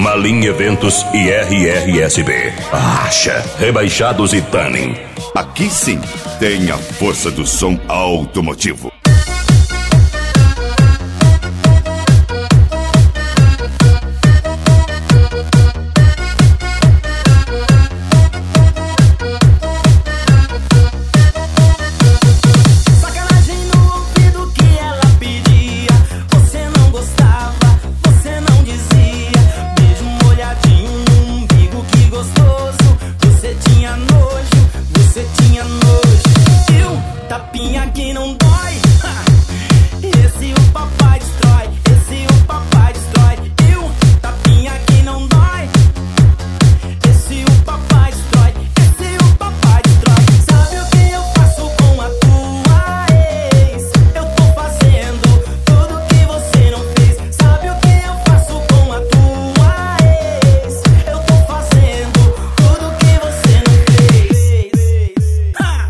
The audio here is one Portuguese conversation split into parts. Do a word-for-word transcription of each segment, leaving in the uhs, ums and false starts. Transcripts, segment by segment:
Malim Eventos e R R S B. Acha, Rebaixados e Tannen. Aqui sim tem a força do som automotivo. Tapinha que não dói. Esse o papai destrói. Esse o papai destrói. E o tapinha que não dói. Esse o papai destrói. Esse o papai destrói. Sabe o que eu faço com a tua ex? Eu tô fazendo tudo que você não fez. Sabe o que eu faço com a tua ex? Eu tô fazendo tudo que você não fez. Ha!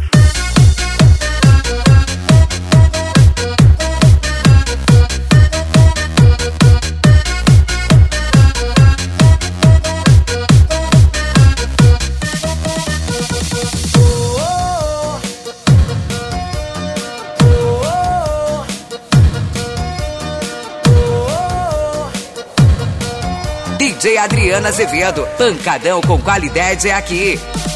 D J Adriana Azevedo, pancadão com qualidade é aqui.